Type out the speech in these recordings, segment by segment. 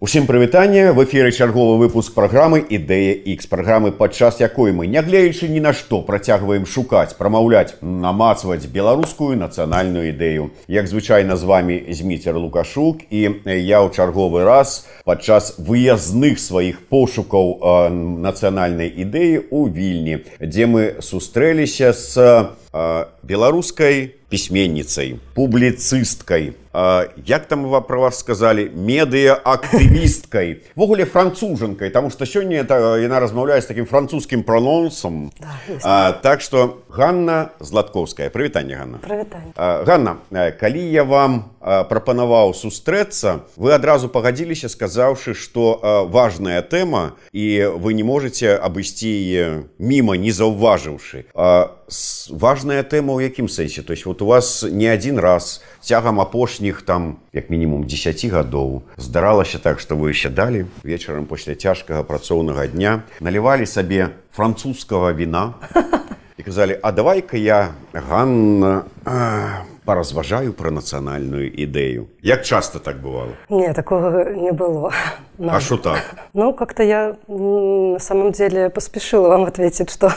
Усім прывітанне, в эфіры чарговы выпуск праграмы «Ідэя X», праграмы, падчас якой мы, нягледзячы ні на што, працягваем шукаць, прамаўляць, намацваць беларускую нацыянальную ідэю. Як звычайна з вамі Зміцер Лукашук, і я ў чарговы раз падчас выязных сваіх пошукаў нацыянальнай ідэі ў Вільні, дзе мы сустрэліся з беларускай пісьменніцай, публіцысткай, як там вы про вас сказали, медыа-актывісткай, вогуле францужанкай, таму што сёння яна размаўляе з такім французскім прононсам. Так што Ганна Златковская. Прывітанне, Ганна. Прывітанне. Ганна, калі я вам прапанаваў сустрэцца, вы адразу пагадзіліся, сказаўшы, што важная тэма, і вы не можаце абысці яе міма, не заўважыўшы. Важная тэма ў якім сэнсе? То есть вот у вас не один раз цягам апошніх там як мінімум 10 гадоў здаралася так, што вы сядалі вечарам пасля цяжкага працоўнага дня, налівалі сабе французскага віна і казалі: а давай-ка я, Ганна, поразважаю про нацыянальную ідэю. Як часто так бывало? Не, такого не было. А что так? Ну, как-то я на самом деле поспешила вам ответить, что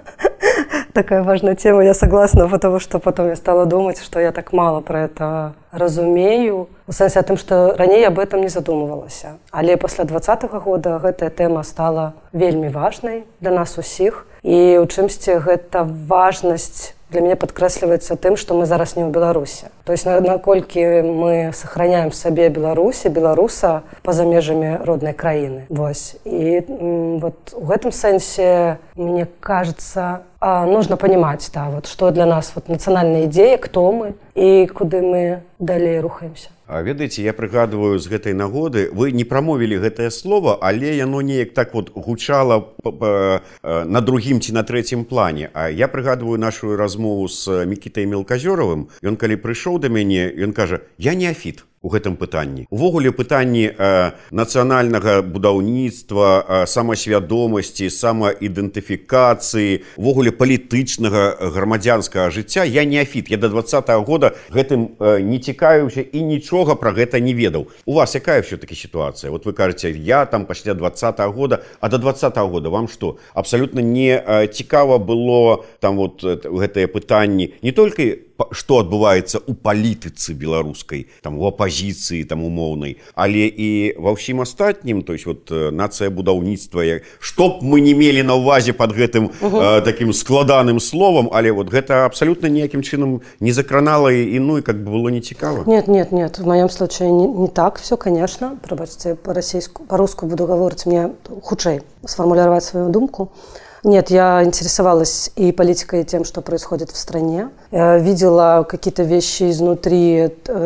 такая важная тема. Я согласна, потому что потом я стала думать, что я так мало про это разумею. У сэнсе тым, што раней об этом не задумывалася. Але пасля 2020 года гэтая тэма стала вельмі важнай для нас усіх. І ў чымсьці гэта важнасць для мяне падкрэсліваецца тым, што мы зараз не ў Беларусі. То есть наколькі мы сохраняем в сабе Беларусь і беларуса па-за межамі роднай краіны. Вось. І вот у гэтым сэнсе, мне кажется, нужно понимать, да, вот, что для нас вот, нацыянальная идея, кто мы и куды мы далей рухаемся. Ведаеце, я прыгадываю з гэтай нагоды, вы не прамовілі гэтае слово, але яно неяк так вот гучала на другім ці на трэцім плане. А я прыгадываю нашу размову з Мікітай Мелказёравым. Ён калі прыйшоў да мяне, ён кажа: я неафіт у гэтым пытанні. Увогуле пытанні нацыянальнага будаўніцтва, самасвядомасці, самаідэнтыфікацыі, увогуле палітычнага грамадзянскага жыцця я неафіт. Я до 2020 года гэтым не цікавіўся і нічога пра гэта не ведаў. У вас якая все-таки ситуация? Вот вы кажаце, я там пасля 2020 года, а до 2020 года вам что? Абсолютно не цікава было там вот гэтыя пытанні не толькі што адбываецца ў палітыцы беларускай, там у апазіцыі там умоўнай, але і ва ўсім астатнім, то есть вот нацыя будаўніцтва, што б мы не мелі на ўвазе пад гэтым таким складаным словам, але вот гэта абсолютно ніякім чынам не закранала і ну і как бы было не цікава. Нет, в моем случае не так все, конечно. Пробачьте, по-русски буду говорить, мне худшей сформулировать свою думку. Нет, я интересовалась и политикой, и тем, что происходит в стране. Я видела какие-то вещи изнутри,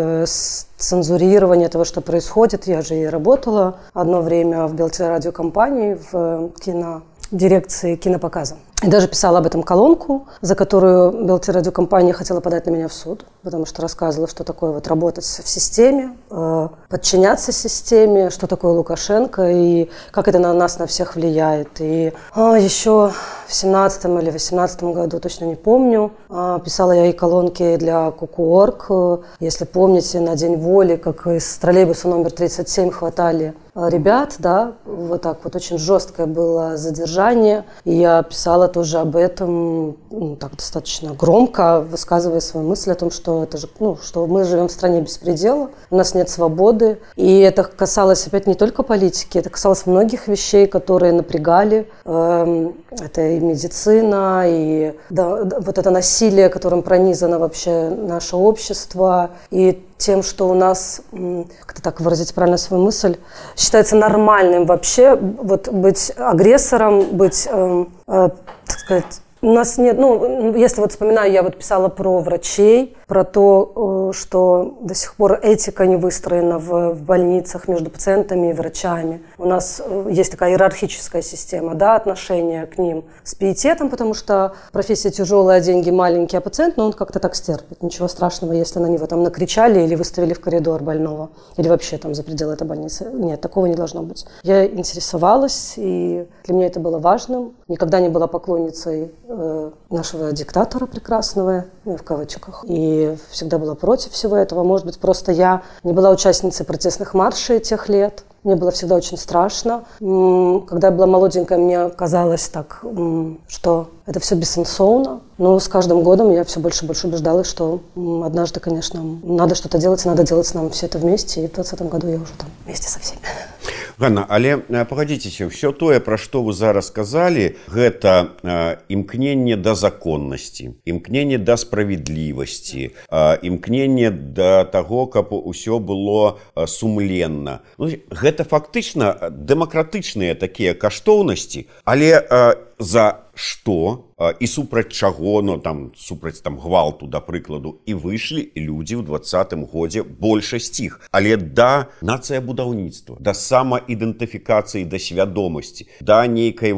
цензурирование того, что происходит. Я же и работала одно время в Белтелерадиокомпании, в дирекции кинопоказа. И даже писала об этом колонку, за которую Белтелерадиокомпания хотела подать на меня в суд, потому что рассказывала, что такое вот работать в системе, подчиняться системе, что такое Лукашенко и как это на нас, на всех влияет. И еще в 17 или 18 году, точно не помню, писала я и колонки для Ку-ку-орг. Если помните, на День воли, как из троллейбуса номер 37 хватали ребят, да, вот так вот очень жесткое было задержание. И я писала тоже об этом так достаточно громко, высказывая свою мысль о том, что это же, что мы живем в стране беспредела, у нас нет свободы. И это касалось опять не только политики, это касалось многих вещей, которые напрягали. Это и медицина, и вот это насилие, которым пронизано вообще наше общество, и тем, что у нас, как-то так выразить правильно свою мысль, считается нормальным вообще вот быть агрессором, быть, так сказать, у нас нет, если вот вспоминаю, я вот писала про врачей, про то, что до сих пор этика не выстроена в больницах между пациентами и врачами. У нас есть такая иерархическая система, да, отношения к ним с пиететом, потому что профессия тяжелая, деньги маленькие, а пациент, он как-то так стерпит. Ничего страшного, если на него там накричали или выставили в коридор больного, или вообще там за пределы этой больницы. Нет, такого не должно быть. Я интересовалась, и для меня это было важным. Никогда не была поклонницей нашего диктатора прекрасного, в кавычках, и всегда была против всего этого. Может быть, просто я не была участницей протестных маршей тех лет, Мне было всегда очень страшно. Когда я была молоденькая, мне казалось так, что это все бессенсовно. Но с каждым годом я все больше и больше убеждалась, что однажды, конечно, надо что-то делать, надо делать нам все это вместе. И в 2020 году я уже там вместе со всеми. Ганна, але пагадзіцеся, ўсё тое, пра што вы зараз сказалі, гэта імкненне да законнасці, імкненне да справядлівасці, імкненне да таго, каб усё было сумленна. Гэта фактычна дэмакратычныя такія каштоўнасці, але за што і супраць чаго, супраць гвалту, да прыкладу, і выйшлі людзі ў 20-м годзе, большасць іх, але да нацыябудаўніцтва, да самаідэнтыфікацыі, да свядомасці, да нейкай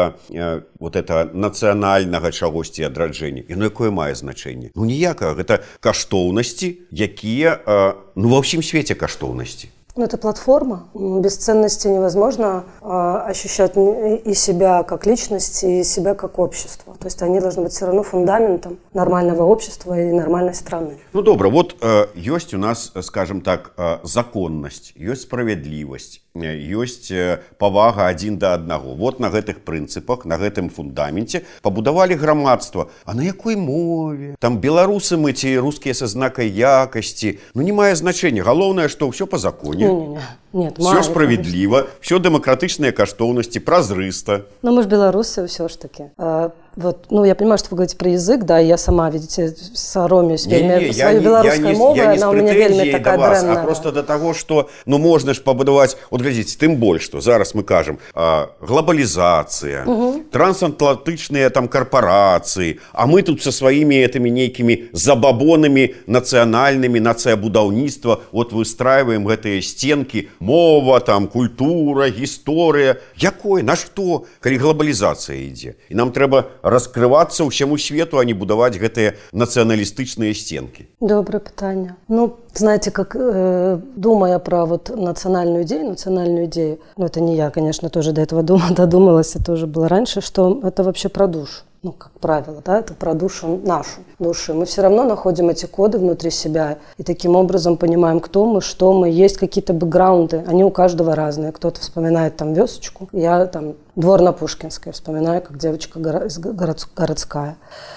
нацыянальнага чагосьці адраджэння. Яно якое мае значэнне? Ніякага. Гэта каштоўнасці, якія ва ўсім свеце каштоўнасці. Это платформа. Без ценностей невозможно ощущать и себя как личность, и себя как общество. То есть они должны быть все равно фундаментом нормального общества и нормальной страны. Добра, ёсць у нас, скажем так, законнасць, ёсць справядлівасць, ёсць павага адзін да аднаго. На гэтых прынцыпах, на гэтым фундаменце пабудавалі грамадства. А на якой мове? Там беларусы мы ці рускія са знакай якасці. Не мае значэння. Галоўнае, што ўсё па законе. Нет, все справедливо, все демократичные каштовности, прозрысто. Но мы же белорусы все ж таки. Я понимаю, что вы говорите про язык, да, я сама, видите, соромюсь вельмі свою беларускай мову, она у меня вельмі такая дрэнная. А просто до того, что, можна ж пабудаваць, глядзіце, тым больш, што зараз мы кажам, глобалізацыя, трансатлантычныя корпорации, а мы тут со своими этими нейкімі забабонамі нацыянальнымі, нацыябудаўніцтва, выстраиваем гэтыя стенки, мова, культура, гісторыя. Якой? На што, калі глобалізацыя ідзе? І нам трэба раскрывацца ўсяму свету, а не будаваць гэтыя нацыяналістычныя стенки. Доброе пытанне. Знаете, как думая про национальную идею, это не я, конечно, тоже до этого додумалась, это уже было раньше, что это вообще про душу. Как правило, да, это про душу нашу. Мы все равно находим эти коды внутри себя и таким образом понимаем, кто мы, что мы. Есть какие-то бэкграунды, они у каждого разные. Кто-то вспоминает Вёсочку, я двор на Пушкинской вспоминаю, как девочка городская.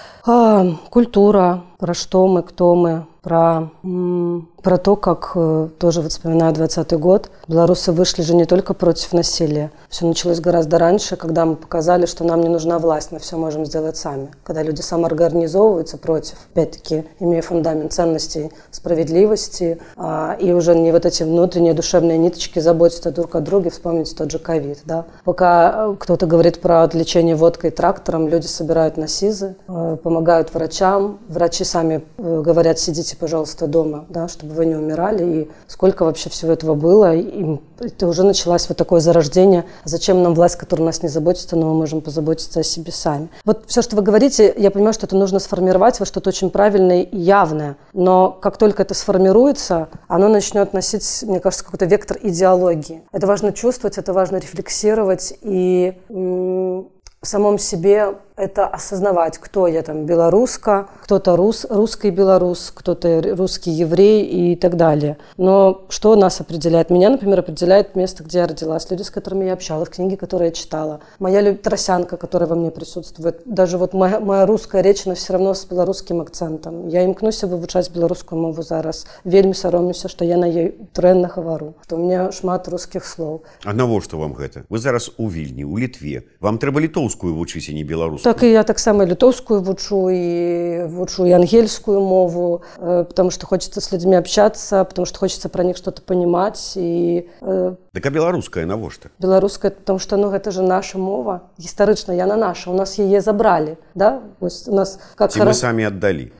Культура, про что мы, кто мы, про то, как тоже вспоминаю 20-й год. Белорусы вышли же не только против насилия. Все началось гораздо раньше, когда мы показали, что нам не нужна власть, мы все можем сделать сами. Когда люди самоорганизовываются против, опять-таки, имея фундамент ценностей справедливости, и уже не эти внутренние душевные ниточки заботятся друг о друге, вспомните тот же ковид. Да? Пока кто-то говорит про лечение водкой и трактором, люди собирают на СИЗы, помогают врачам, врачи сами говорят, сидите, пожалуйста, дома, да, чтобы вы не умирали, и сколько вообще всего этого было, и это уже началось такое зарождение. Зачем нам власть, которая нас не заботится, но мы можем позаботиться о себе сами. Все, что вы говорите, я понимаю, что это нужно сформировать во что-то очень правильное и явное, но как только это сформируется, оно начнет носить, мне кажется, какой-то вектор идеологии. Это важно чувствовать, это важно рефлексировать и в самом себе это осознавать, кто я белоруска, кто-то русский белорус, кто-то русский еврей и так далее. Но что нас определяет? Меня, например, определяет место, где я родилась, люди, с которыми я общалась, книги, которые я читала, моя тросянка, которая во мне присутствует. Даже моя русская речь, она все равно с белорусским акцентом. Я імкнуся вывучаць беларускую мову зараз. Вельмі саромлюся, што я на ёй дрэнна гавару, што ў меня шмат рускіх слоў. А навошта вам гэта? Вы зараз у Вільні, у Літве. Вам трэба літоўскую вучыць, а не беларускую. Так и я таксама литовскую вучу и ангельскую мову, потому что хочется с людьми общаться, потому что хочется про них что-то понимать. Так а беларуская навошта? Беларуская, потому что это же наша мова. Гістарычна яна наша, у нас яе забрали, да? У нас как мы сами отдали.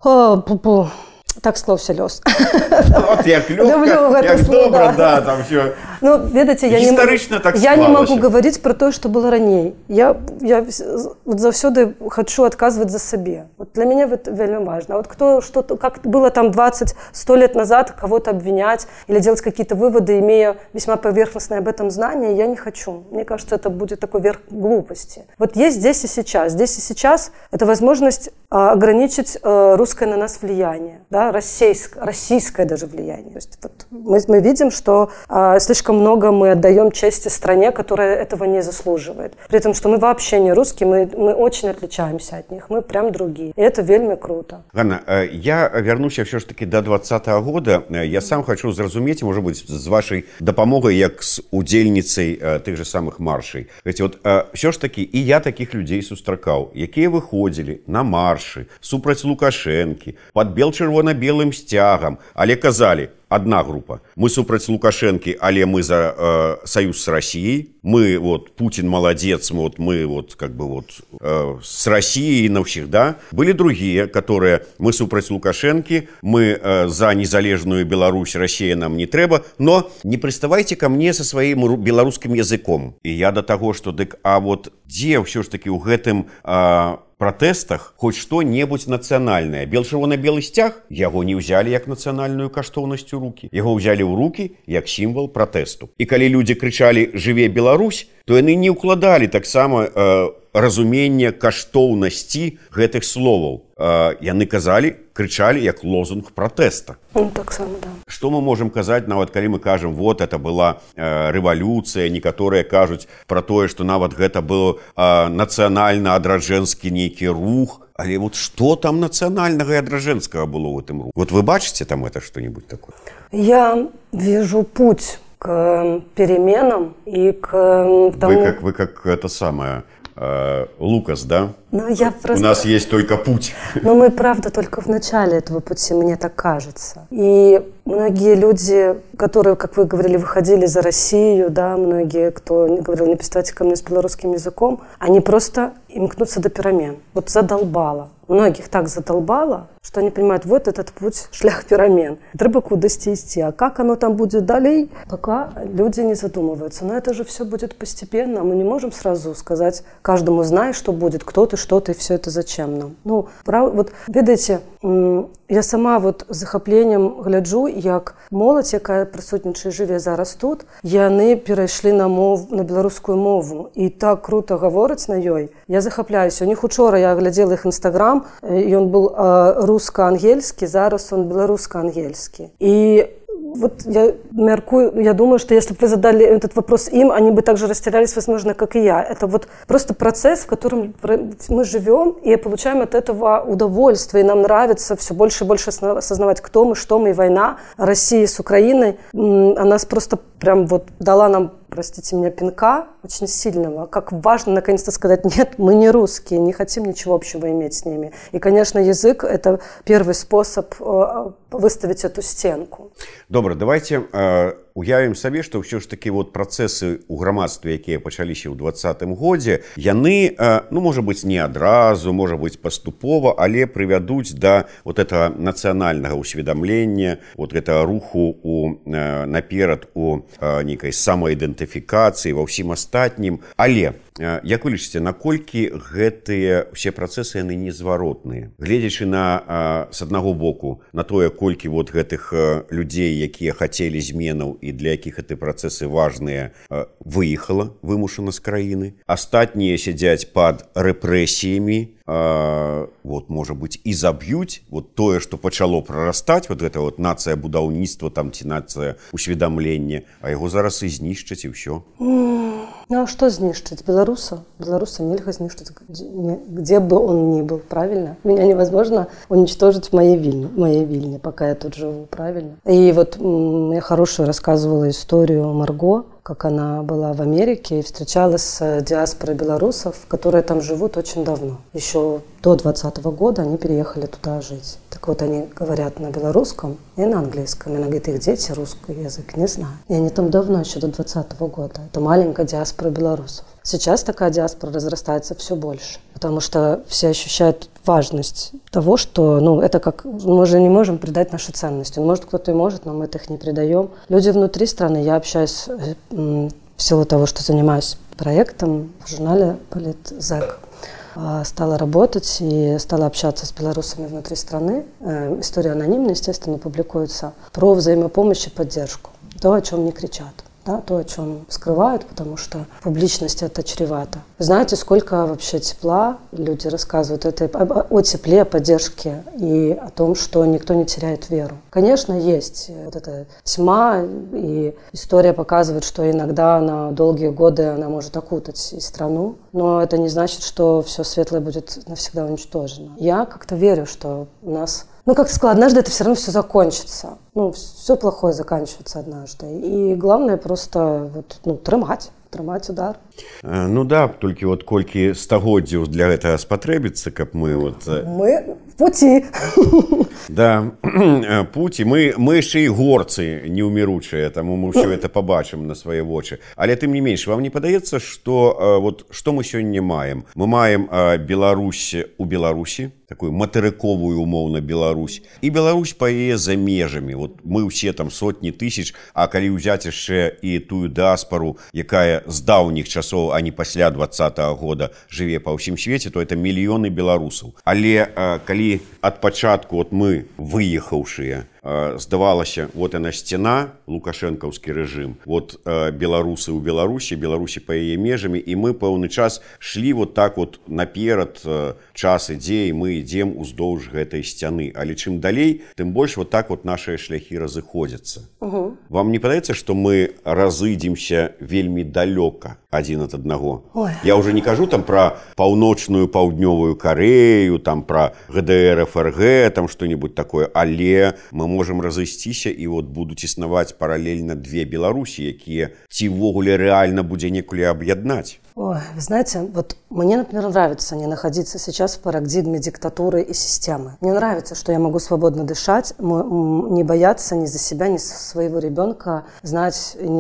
Так склаўся лёс. Як лёгка, як добра, да, там все. Ведаеце, я не могу говорить про то, что было раней. Я заўсёды хочу отказывать за себе. Для меня это вельмі важно. Как было 20-100 лет назад, кого-то обвинять или делать какие-то выводы, имея весьма поверхностное об этом знание, я не хочу. Мне кажется, это будет такой верх глупости. Есть здесь и сейчас. Здесь и сейчас это возможность ограничить русское на нас влияние, да, российское даже влияние. То есть мы видим, что слишком слишком много мы отдаем чести стране, которая этого не заслуживает. При этом, что мы вообще не русские, мы очень отличаемся от них, мы прям другие. И это вельми круто. Ганна, я вернуся все ж таки до 2020 года. Я сам хочу зразумець, может быть, з вашей дапамогай, як з удзельніцай тых же самых маршей. Вот, все ж таки, і я таких людей сустракаў, якія выходзілі на маршы супраць Лукашэнкі, под бел-чырвона-белым сцягам, але казалі, одна группа. Мы супраць Лукашэнкі, але мы за союз с Россией. Мы, вот, Путин молодец, вот, мы, вот, как бы, вот, с Россией навсегда. Были другие, которые, мы супраць Лукашэнкі, мы за незалежную Беларусь, Россия нам не трэба, но не приставайте ко мне со своим белорусским языком. И я до того, что, дык, а вот где все ж таки у гэтым протестах хоть что-небудзь нацыянальнае. Бел-чырвона-белы сцяг яго не ўзялі як нацыянальную каштоўнасць у рукі. Яго ўзялі ў рукі як сімвал пратэсту. І калі людзі крычалі «Жыве Беларусь», то яны не ўкладалі таксама разумение каштоўнасці гэтых словаў. Яны казалі, крычалі як лозунг пратэста. Так само, да. Што мы можам казаць, нават калі мы кажам, вот это была рэвалюцыя, некаторыя кажуць пра тое, што нават гэта быў нацыянальна-адраджэнскі нейкі рух. Але вот што там нацыянальнага і адраджэнскага было ў гэтым руху? Вот вы бачыце там это что-нибудь такое? Я вижу путь к переменам и к тому... Вы как это самое... Лукас, да? Ну, я просто... У нас есть только путь. Но мы, правда, только в начале этого пути, мне так кажется. И многие люди, которые, как вы говорили, выходили за Россию, да, многие, кто говорил, не приставайте ко мне с белорусским языком, они просто имкнутся до перемен. Вот задолбало. Многих так задолбало, что они понимают, вот этот путь, шлях перемен. Треба кудысьці ісці. А как оно там будет далей, пока люди не задумываются. Но это же все будет постепенно. Мы не можем сразу сказать каждому, знай, что будет, кто ты, что ты, все это зачем нам. Ну, вот, видите, я сама вот з захапленнем гляджу, як моладзь, якая прысутнічае, жыве зараз тут, яны перайшлі на беларускую мову. І так круто гавораць на ёй. Я захапляюся. У них учора я глядзела іх інстаграм, і он был русско-ангельский, зараз он белорусско-ангельский. И вот я меркую, я думаю, что если бы вы задали этот вопрос им, они бы так же растерялись, возможно, как и я. Это вот просто процесс, в котором мы живем и получаем от этого удовольствие. И нам нравится все больше и больше осознавать, кто мы, что мы. И война России с Украиной, она просто прям вот дала нам, простите меня, пинка очень сильного. Как важно наконец-то сказать, нет, мы не русские, не хотим ничего общего иметь с ними. И, конечно, язык – это первый способ выставить эту стенку. Добра, давайте уявім сабе, што ўсё ж такі вот працэсы ў грамадстве, якія пачаліся ў 2020 годзе, яны, ну, можа быць, не адразу, можа быць, паступова, але прывядуць да вот этого нацыянальнага ўсведамлення, вот гэтага руху наперад у нейкай самаідэнтыфікацыі ва ўсім астатнім. Але як вы лічыце, наколькі гэтыя ўсе працэсы яны незваротныя? Гледзячы на, з аднаго боку, на тое, колькі вот гэтых людзей, якія хацелі зменаў і для якіх гэты працэсы важныя, выехала вымушана з краіны. Астатнія сядзяць пад рэпрэсіямі, вот, можа быць, і заб'юць вот тое, што пачало прарастаць, вот гэта вот нацыя будаўніцтва там ці нацыя усведамлення, а яго зараз і знішчаць, і ўсё. Ну а что знищить? Белоруса? Белоруса нельзя знищить, где бы он ни был, правильно? Меня невозможно уничтожить в моей Вильне, пока я тут живу, правильно? И вот я хорошую рассказывала историю Марго, как она была в Америке и встречалась с диаспорой белорусов, которые там живут очень давно. Еще до 2020 года они переехали туда жить. Так вот, они говорят на белорусском и на английском. И она говорит, их дети русский язык не знают. И они там давно, еще до 2020 года. Это маленькая диаспора белорусов. Сейчас такая диаспора разрастается все больше, потому что все ощущают важность того, что, ну, это как, мы же не можем придать наши ценности. Может, кто-то и может, но мы их не придаем. Люди внутри страны, я общаюсь в силу того, что занимаюсь проектом в журнале «Политзек», стала работать и стала общаться с белорусами внутри страны. История анонимна, естественно, публикуется, про взаимопомощь и поддержку. То, о чем не кричат. да, то, о чем скрывают, потому что публичность это чревато. Знаете, сколько вообще тепла люди рассказывают о тепле, о поддержке и о том, что никто не теряет веру. Конечно, есть вот эта тьма, и история показывает, что иногда на долгие годы она может окутать и страну, но это не значит, что все светлое будет навсегда уничтожено. Я как-то верю, что у нас... как ты сказала, однажды это все равно все закончится. Все плохое заканчивается однажды. И главное просто трымаць удар. Да, толькі колькі стагоддзяў для гэтага спатрэбіцца, каб мы Мы в пути. Да, пуці. Мы яшчэ і горцы неўміручыя, таму мы ўсё это пабачым на свае вочы. Але тым не менш, вам не падаецца, што мы сёння маем? Мы маем Беларусь у Беларусі, такую матэрыковую умоўна Беларусь, і Беларусь па яе за межамі. Мы ўсе там сотні тысяч, а калі ўзяць яшчэ і тую дыаспару, якая з даўніх часоў, а не пасля 20-го года жыве па ўсім свеце, то это мільёны беларусаў. Але калі ад пачатку мы выехаўшыя, здавалася, яна сцяна, лукашэнкаўскі рэжым, беларусы ў Беларусі, Беларусі па яе межамі, і мы пэўны час шлі наперад, час ідзе, і мы ідзем уздоўж гэтай сцяны. Але чым далей, тым больш нашыя шляхі разыходзяцца. Вам не падаецца, што мы разыдземся вельмі далёка адзін ад аднаго? Я ўжо не кажу там пра паўночную паўднёвую Карэю, там пра ГДР, ФРГ, там што-небудзь такое, але мы можам разысціся, і будуць існаваць паралельна две Беларусі, якія ці ўвогуле рэальна будзе некулі аб'яднаць. Вы знаете, мне, например, нравится не находиться сейчас в парадигме диктатуры и системы. Мне нравится, что я могу свободно дышать, не бояться ни за себя, ни за своего ребенка, знать,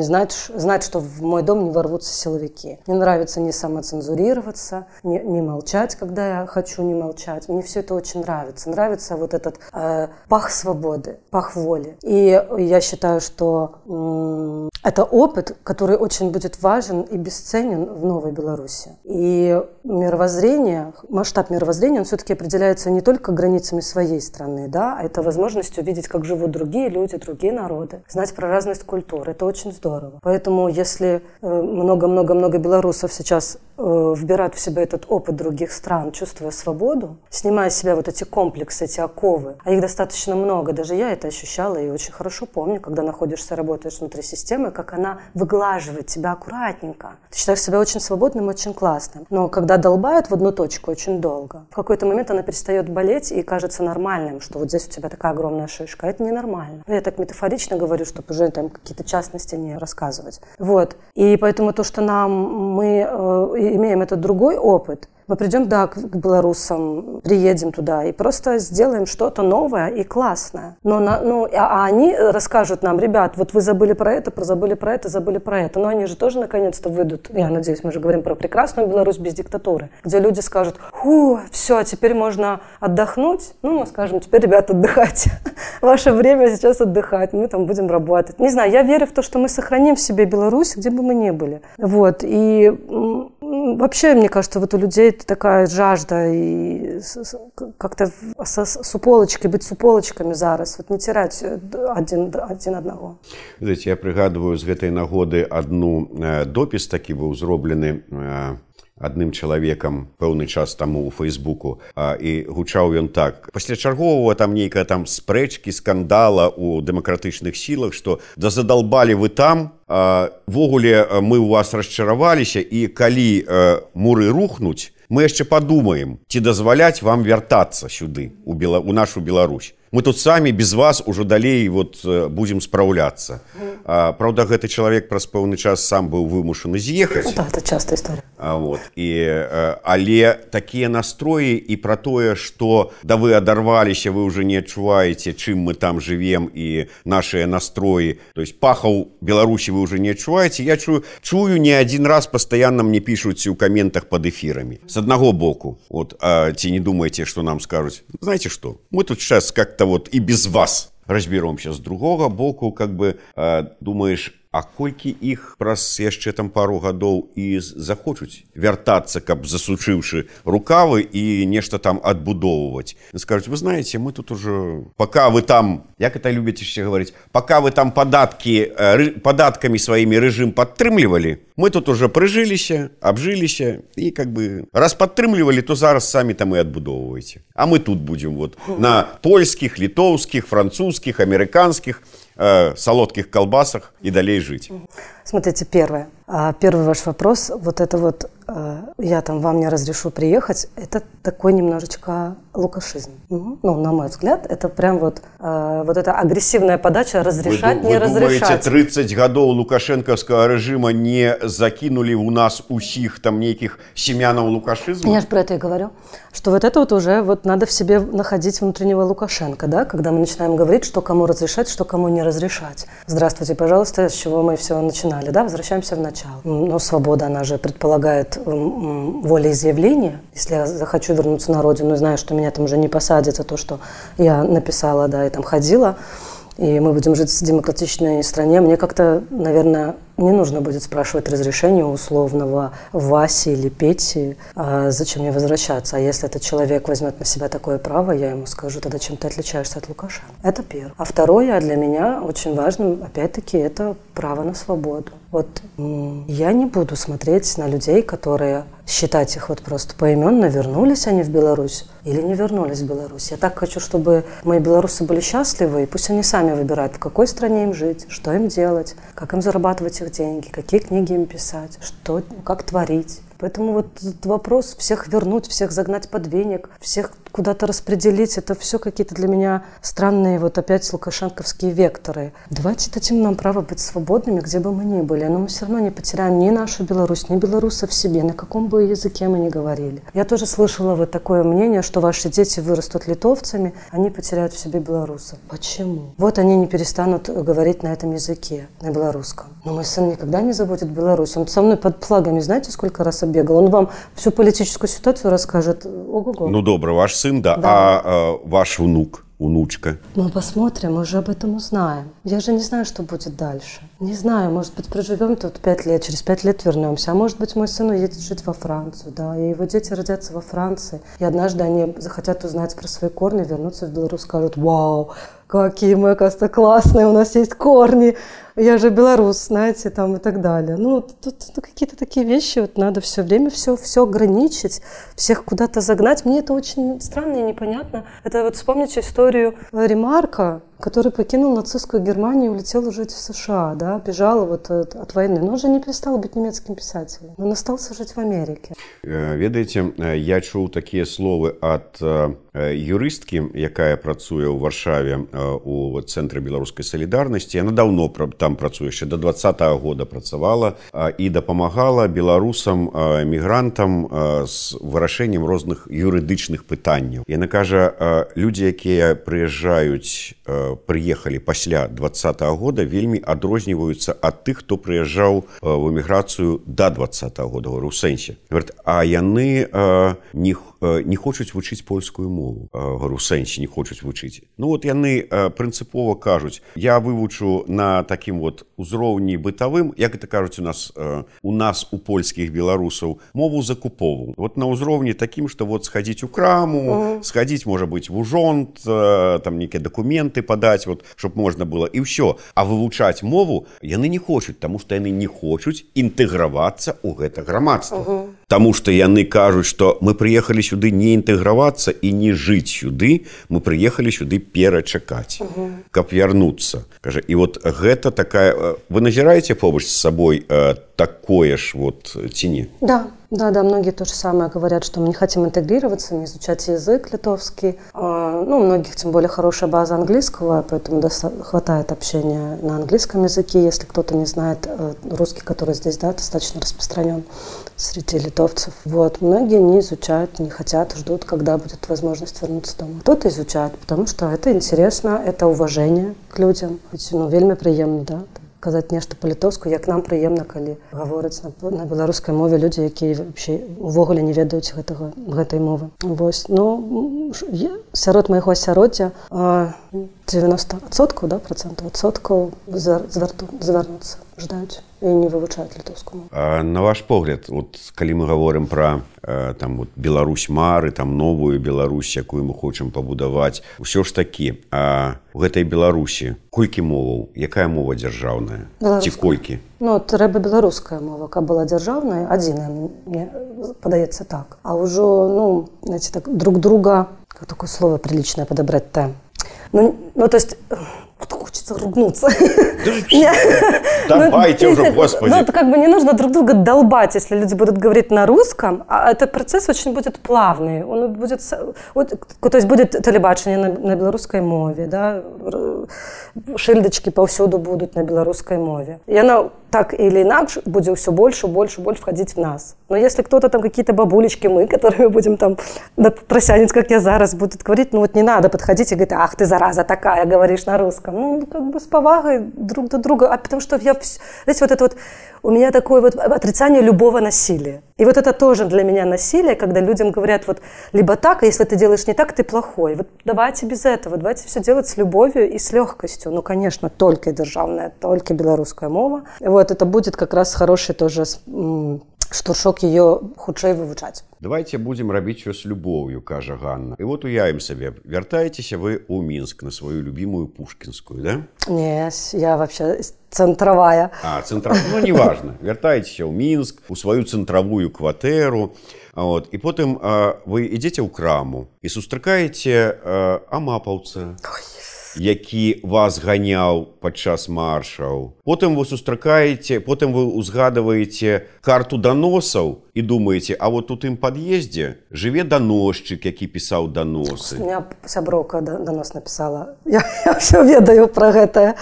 что в мой дом не ворвутся силовики. Мне нравится не самоцензурироваться, не молчать, когда я хочу не молчать. Мне все это очень нравится. Нравится этот пах свободы, пах воли. И я считаю, что это опыт, который очень будет важен и бесценен в новой Беларуси. И мировоззрение, масштаб мировоззрения, он все-таки определяется не только границами своей страны, да, а это возможность увидеть, как живут другие люди, другие народы, знать про разность культур. Это очень здорово. Поэтому если много-много-много белорусов сейчас вбирают в себя этот опыт других стран, чувствуя свободу, снимая с себя эти комплексы, эти оковы, а их достаточно много, даже я это ощущала и очень хорошо помню, когда находишься, работаешь внутри системы, как она выглаживает тебя аккуратненько. Ты считаешь себя очень свободным, очень классным. Но когда долбают в одну точку очень долго, в какой-то момент она перестает болеть и кажется нормальным, что здесь у тебя такая огромная шишка. Это ненормально. Я так метафорично говорю, чтобы уже там какие-то частности не рассказывать. И поэтому то, что мы имеем этот другой опыт, мы придем, к белорусам, приедем туда и просто сделаем что-то новое и классное. А они расскажут нам: ребят, вы забыли про это, забыли про это. Но они же тоже наконец-то выйдут, я надеюсь, мы же говорим про прекрасную Беларусь без диктатуры, где люди скажут: все, теперь можно отдохнуть. Мы скажем: теперь, ребята, отдыхайте. Ваше время сейчас отдыхать, мы там будем работать. Не знаю, я верю в то, что мы сохраним в себе Беларусь, где бы мы ни были. И вообще, мне кажется, у людей такая жажда и как-то с уполочкой, быть с уполочками зараз, не терять один одного. Знаете, я пригадываю з гэтай нагоды одну допіс такі быў зроблены адным чалавекам пэўны час таму ў Фейсбуку, і гучаў ён так: пасля чарговага там нейкая спрэчкі, скандала ў дэмакратычных сілах, што задалбалі вы там, ввогуле мы ў вас расчараваліся, і калі муры рухнуць, мы яшчэ падумаем, ці дазваляць вам вяртацца сюды, у нашу Беларусь. Мы тут самі без вас ужо далей будзем спраўляцца. Праўда, гэты чалавек праз пэўны час сам быў вымушаны з'ехаць. Это частая история. Але такія настроі і пра тое, што вы адарваліся, вы ўжо не адчуваеце, чым мы там жывем, і нашыя настроі, то есть пахаў Беларусі вы ўжо не адчуваеце. Я чую не адзін раз пастаянна мне пішуць у каментах пад эфірамі. С аднаго боку, ці не думаеце, што нам скажуць: знаете что, мы тут сейчас как-то и без вас разберемся. С другого боку, думаешь, А колькі іх праз яшчэ там пару гадоў і захочуць вяртацца, каб засучыўшы рукавы і нешта там адбудоўваць. Скажуць, вы знаете, мы тут уже, пока вы там, як это любіце ще говорить, пока вы там податками сваімі рэжым падтрымлівалі, мы тут уже прыжыліся, абжыліся і как бы раз падтрымлівалі, то зараз самі там і адбудоўваеце. А мы тут будем вот на польскіх, літоўскіх, французских, американских солодких колбасах и далее жить. Смотрите, первый ваш вопрос, вот это вот я там вам не разрешу приехать, это такой немножечко лукашизм. Ну, на мой взгляд, это прям вот эта агрессивная подача разрешать, не разрешать. Вы думаете, 30 годов лукашенковского режима не закинули у нас усих там неких семянов лукашизма? Я же про это и говорю, что вот это вот уже вот надо в себе находить внутреннего Лукашенко, да, когда мы начинаем говорить, что кому разрешать, что кому не разрешать. Здравствуйте, пожалуйста, с чего мы все начинали, да, возвращаемся в начало. Но свобода, она же предполагает волеизъявление. Если я захочу вернуться на родину, знаю, что меня там уже не посадят за то, что я написала, да, и там ходила, и мы будем жить в демократичной стране, мне как-то, наверное, не нужно будет спрашивать разрешение у условного Васи или Пети, зачем мне возвращаться. А если этот человек возьмет на себя такое право, я ему скажу, тогда чем ты отличаешься от Лукашенко. Это первое. А второе, для меня очень важно, опять-таки, это право на свободу. Вот я не буду смотреть на людей, которые считать их вот просто поименно, вернулись они в Беларусь или не вернулись в Беларусь. Я так хочу, чтобы мои белорусы были счастливы, и пусть они сами выбирают, в какой стране им жить, что им делать, как им зарабатывать их деньги, какие книги им писать, что, как творить. Поэтому вот этот вопрос всех вернуть, всех загнать под веник, всех куда-то распределить, это все какие-то для меня странные вот опять лукашенковские векторы. Давайте дадим нам право быть свободными, где бы мы ни были, но мы все равно не потеряем ни нашу Беларусь, ни белорусов в себе, на каком бы языке мы ни говорили. Я тоже слышала вот такое мнение, что ваши дети вырастут литовцами, они потеряют в себе белорусов. Почему? Вот они не перестанут говорить на этом языке, на белорусском. Но мой сын никогда не забудет Беларусь. Он со мной под флагами, знаете, сколько раз оббегал? Он вам всю политическую ситуацию расскажет. Ого-го. Ну, добро, ваш сын, да. А ваш внук, внучка? Мы посмотрим, мы уже об этом узнаем. Я же не знаю, что будет дальше. Не знаю, может быть, проживем тут 5 лет, через 5 лет вернемся. А может быть, мой сын уедет жить во Францию, да, и его дети родятся во Франции. И однажды они захотят узнать про свои корни, вернуться в Беларусь, скажут: вау, какие мы, оказывается, классные, у нас есть корни, я же белорус, знаете, там и так далее. Ну, тут какие-то такие вещи, вот надо все время все ограничить, всех куда-то загнать. Мне это очень странно и непонятно. Это вот вспомните историю Ремарка, который покинул нацистскую Германию и улетел жить в США, да, бежал вот от войны. Но он же не перестал быть немецким писателем, он остался жить в Америке. Ведаеце, я чуў такія словы ад юрысткі, якая працуе ў Варшаве у Цэнтры беларускай салідарнасці. Яна даўно там працуе, яшчэ до 20-го года працавала і дапамагала беларусам, мігрантам з вырашэннем розных юрыдычных пытанняў. Яна кажа, людзі, якія прыехалі пасля 20-го года, вельмі адрозніваюцца ад тых, хто прыязджаў в эміграцыю до 20-го года, у сэнсе. А яны не хочуць вучыць польскую мову. У сэнсе не хочуць вучыць. Ну вот яны прынцыпова кажуць, я вывучу на такім вот узроўні бытавым, як это кажуць у нас у польскіх беларусаў, мову закупову. Вот на ўзроўні такім, што вот схадзіць у краму, схадзіць, можа быць, в ужонт, там некія дакументы падаць, вот, щоб можна было, і ўсё. А вывучаць мову яны не хочуць, таму што яны не хочуць інтэгравацца ў гэта грамадства. Таму што яны кажуць, што мы прыехалі сюды не інтэгравацца і не жыць сюды, мы прыехалі сюды перачакаць, каб вярнуцца. Кажа, і вот гэта такая... Вы назіраеце побач з сабой такое ж вот ці не? Да, многие то же самое говорят, что мы не хотим интегрироваться, не изучать язык литовский. Ну, у многих, тем более, хорошая база английского, поэтому хватает общения на английском языке, если кто-то не знает русский, который здесь, да, достаточно распространен среди литовцев. Вот, многие не изучают, не хотят, ждут, когда будет возможность вернуться домой. Кто-то изучает, потому что это интересно, это уважение к людям. Ведь, вельмі приемно, да, казаць нешта па-літоўску, як нам прыемна, калі гавораць на беларускай мове людзі, якія увогуле не ведаюць гэтай мовы. Вось, сярод майго асяроддзя 90% звярнуцца, ждаюць і не вывучаюць літоўскую мову. На ваш погляд, вот, калі мы гаворым пра там, вот, Беларусь мары, там, новую Беларусь, якую мы хочам пабудаваць, усё ж такі, у гэтай Беларусі колькі моваў, якая мова дзяржаўная? Ці колькі? Ну, трэба беларуская мова, каб была дзяржаўная, адзіная, мне падаецца так. А ўжо, ну, знаете, так, друг друга, как такое слово приличное подобрать-то? Ну, то есть, хочется ругнуться. Давайте уже, господи. Ну, как бы не нужно друг друга долбать, если люди будут говорить на русском, а этот процесс очень будет плавный. Он будет, то есть будет телебачение на белорусской мове, да, шильдочки повсюду будут на белорусской мове. И оно так или иначе будет все больше входить в нас. Но если кто-то там, какие-то бабулечки мы, которые будем там тросянец, как я зараз, будут говорить, ну вот не надо подходить и говорить, ах ты зараза такая, говоришь на русском. Ну, как бы с повагой друг до друга. А потому что я, знаете, вот это вот, у меня такое вот отрицание любого насилия. И вот это тоже для меня насилие, когда людям говорят вот либо так, а если ты делаешь не так, ты плохой. Вот давайте без этого, давайте все делать с любовью и с легкостью. Ну, конечно, только державная, только белорусская мова. Вот это будет как раз хороший тоже штуршок ее хутчэй вывучаць. Давайте будем рабіць всё з любоўю, кажа Ганна. І вот уявім сабе, вяртаецеся вы ў Мінск на сваю любимую Пушкінскую, да? Не, я вообще центровая. Центровая, ну неважно. Вяртаецеся ў Мінск, у сваю центравую кватэру. Вот. І потым вы ідзеце ў краму і сустракаеце амапаўца, які вас ганяў падчас маршаў. Потым вы сустракаеце, потым вы узгадваеце карту даносаў і думаеце, а вот у тым пад'ездзе жыве даносчык, які пісаў даносы. У меня сяброўка данос написала. Я все ведаю про гэта.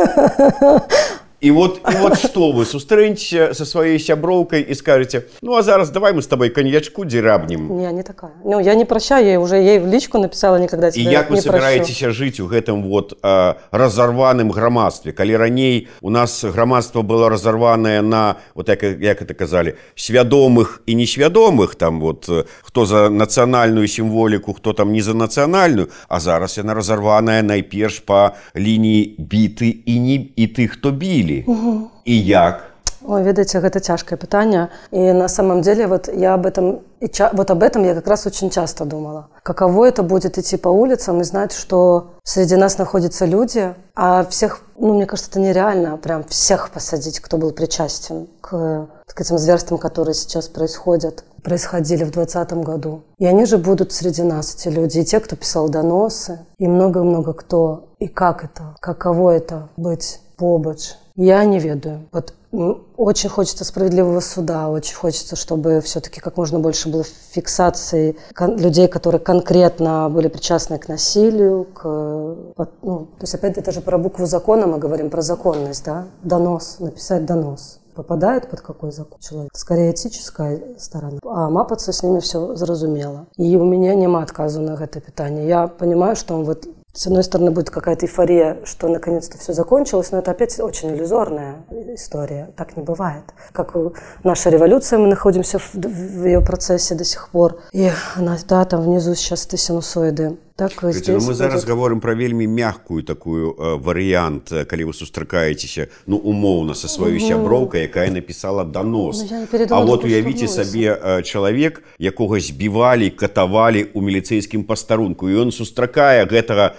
И вот что вы сустрэнеце со своей сяброўкой и скажете, ну а зараз давай мы с тобой коньячку дзірабнем. Не такая. Ну, я не прощаю, я уже ей в личку написала, никогда тебя не прощу. И як вы собираетеся жить у гэтым вот разорваным грамадстве? Калі раней у нас грамадство было разорванное на, вот як это казали, свядомых и несвядомых, там вот, кто за национальную символику, кто там не за национальную, а зараз яна разорваная найперш по линии биты и тых, кто били. Угу. И як? Ой, ведаеце, гэта цяжкае пытанне. И на самом деле вот я об этом я как раз очень часто думала. Каково это будет идти по улицам и знать, что среди нас находятся люди, а всех, ну, мне кажется, это нереально прям всех посадить, кто был причастен к этим зверствам, которые сейчас происходили в 2020 году. И они же будут среди нас, эти люди, и те, кто писал доносы, и много-много кто. И как это, каково это быть побач. Я не ведаю. Вот очень хочется справедливого суда, очень хочется, чтобы все-таки как можно больше было фиксации людей, которые конкретно были причастны к насилию, то есть опять это же про букву закона мы говорим, про законность, да? Донос, написать донос. Попадает под какой закон человек? Скорее этическая сторона. А мапаться с ними все зразумело. И у меня нема отказу на это питание. Я понимаю, что он вот с одной стороны будет какая-то эйфория, что наконец-то все закончилось, но это опять очень иллюзорная история. Так не бывает. Как наша революция, мы находимся в ее процессе до сих пор. И она, да, там внизу сейчас синусоиды. Так, мы зараз говорим про вельмі мягкую такую варыянт, калі вы сустракаецеся, ну, умоўна, со сваёй сяброўкай, якая написала донос. А вот уявіце сабе чалавек, якога збівалі, катавалі ў міліцэйскім пастарунку, і ён сустракае гэтага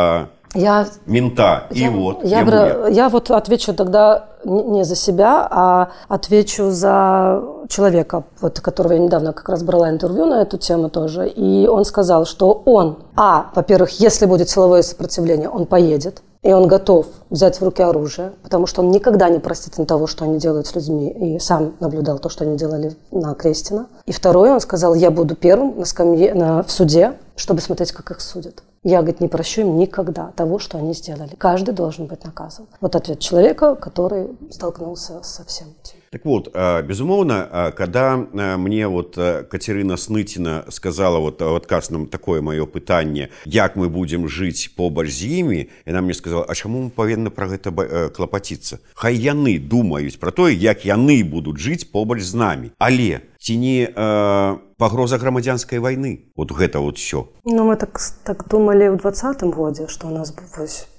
мента. Я вот отвечу тогда не за себя, а отвечу за человека, вот, которого я недавно как раз брала интервью на эту тему тоже. И он сказал, что он, во-первых, если будет силовое сопротивление, он поедет. И он готов взять в руки оружие, потому что он никогда не простит им того, что они делают с людьми. И сам наблюдал то, что они делали на Крестина. И второе, он сказал, я буду первым на скамье, в суде, чтобы смотреть, как их судят. Я, говорит, не прощу им никогда того, что они сделали. Каждый должен быть наказан. Вот ответ человека, который столкнулся со всем этим. Так вот, безумоўна, когда мне вот Катерина Сныціна сказала вот адказ нам такое маё пытанне, як мы будем жыць побач з імі, яна мне сказала, а чаму мы павінны пра гэта клапаціцца? Хай яны думаюць пра тое, як яны будуць жыць побач з намі. Але ці не пагроза грамадзянскай вайны? Вот гэта вот всё. Ну, мы так думали в 2020 годзе, што у нас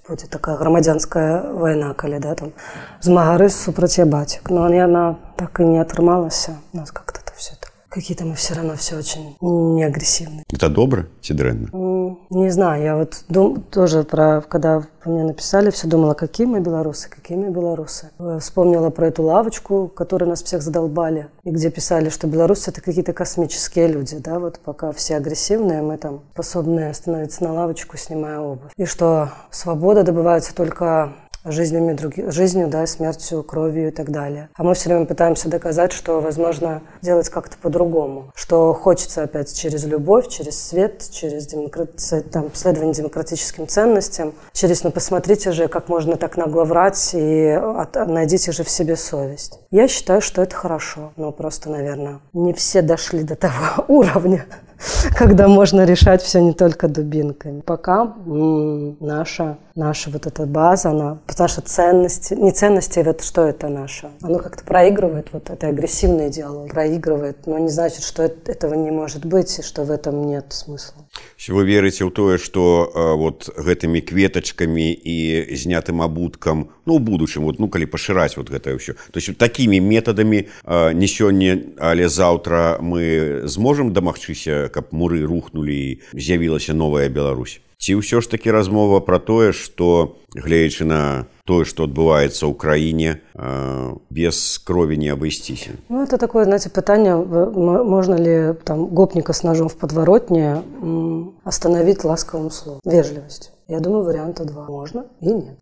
будет такая громадянская война, когда, да, там, змагары супраць ябатек. Но она так и не отрымалась. У нас как-то это все так. Какие-то мы все равно все очень неагрессивные. Это добро, ці дрэнна? Не знаю, я вот тоже когда мне написали, все думала, какие мы белорусы. Вспомнила про эту лавочку, которой нас всех задолбали, и где писали, что белорусы это какие-то космические люди, да, вот пока все агрессивные, мы там способны становиться на лавочку, снимая обувь. И что свобода добывается только жизнью, да, смертью, кровью и так далее. А мы все время пытаемся доказать, что возможно делать как-то по-другому. Что хочется опять через любовь, через свет, через следование демократическим ценностям, через, посмотрите же, как можно так нагло врать и найдите же в себе совесть. Я считаю, что это хорошо, но просто, наверное, не все дошли до того уровня, когда можно решать все не только дубинками. Пока наша вот эта база, наши ценности, не ценности, это что это наше? Оно как-то проигрывает, вот эта агрессивная идеология проигрывает, но не значит, что этого не может быть и что в этом нет смысла. Вы верите ў тое, што вот гэтымі кветачкамі і знятым абуткам, у будучым, калі пашыраць вот гэта ўсё, то есть такімі метадамі не сёння, але заўтра мы зможам дамагчыся, каб муры рухнулі і з'явілася новая Беларусь? Ці ўсё ж такі размова пра тое, што, гледзячы на тое, што адбываецца ў краіне, без крови не обойтись? Это такое, знаете, питание, можно ли там гопника с ножом в подворотне остановить ласковым словом, вежливостью. Я думаю, варианта 2. Можно и нет.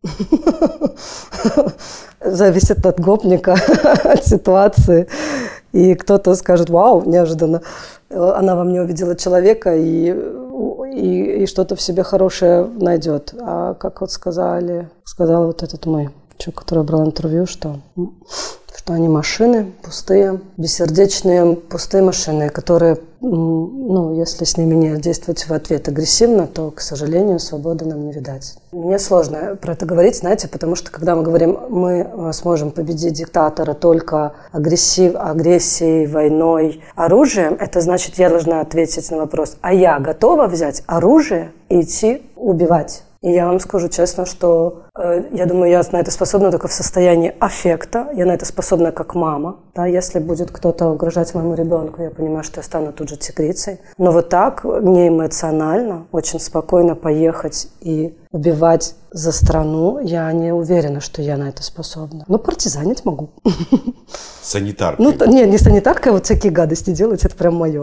Зависит от гопника, от ситуации. И кто-то скажет: вау, неожиданно. Она во мне увидела человека и что-то в себе хорошее найдет. А как вот сказал вот этот мой человек, который брал интервью, что они машины пустые, бессердечные, пустые машины, которые, если с ними не действовать в ответ агрессивно, то, к сожалению, свободы нам не видать. Мне сложно про это говорить, знаете, потому что, когда мы говорим, мы сможем победить диктатора только агрессией, войной, оружием, это значит, я должна ответить на вопрос: а я готова взять оружие и идти убивать? И я вам скажу честно, что я думаю, я на это способна только в состоянии аффекта. Я на это способна как мама. Да, если будет кто-то угрожать моему ребенку, я понимаю, что я стану тут же тигрицей. Но вот так, не эмоционально, очень спокойно поехать и убивать за страну, я не уверена, что я на это способна. Но партизанить могу. Санитаркой? Не санитаркой, вот всякие гадости делать, это прям мое.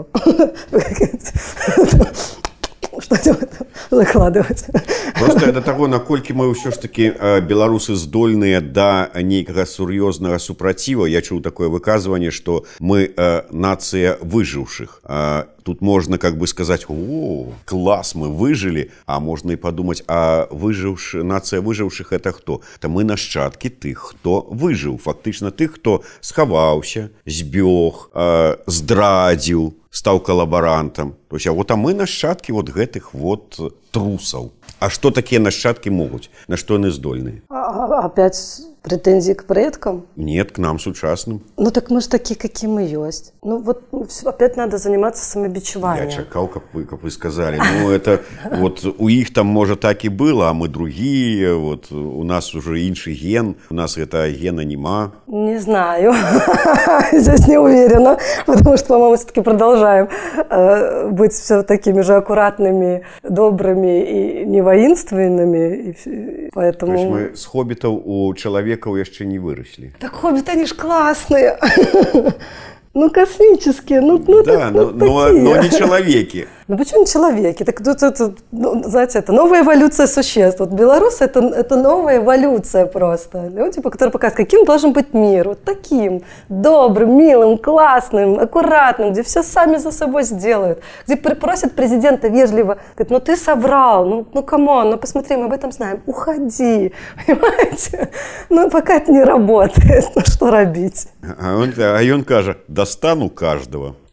Что закладывать. Просто да таго, наколькі мы ўсё ж такі беларусы здольныя да нейкага сур'ёзнага супраціва. Я чуў такое выказванне, што мы нацыя выжыўшых. Тут можно как бы сказать: о, класс, мы выжили, а можно и подумать, а нация выживших это кто? Это мы нащадки тых, хто выжыў, фактычна тых, хто схаваўся, збег, здрадзіў, стаў калабарантам. То есть, а мы нащадки вот гэтых вот трусаў. А что такие нащадки могут? На что они здольные? Опять претензии к предкам? Нет, к нам сучасным. Так мы же такие, какие мы есть. Опять надо заниматься самобичеванием. Я чакал, как вы сказали. Это вот у их там, может, так и было, а мы другие. Вот у нас уже инший ген, у нас это гена нема. Не знаю. Здесь не уверена, потому что, по-моему, все-таки продолжаем быть все такими же аккуратными, добрыми и не воинственными. Поэтому... То есть мы с хоббитов у человеков еще не выросли. Так хоббиты, они ж классные. Космические, да, но не человеки. Почему не человеки? Так знаете, это новая эволюция существ. Вот белорусы это новая эволюция просто. Люди, которые показывают, каким должен быть мир. Вот таким добрым, милым, классным, аккуратным, где все сами за собой сделают. Где просят президента вежливо, говорит: ты соврал, камон, посмотри, мы об этом знаем. Уходи, понимаете? Пока это не работает, что робить? А он каже: достану каждого.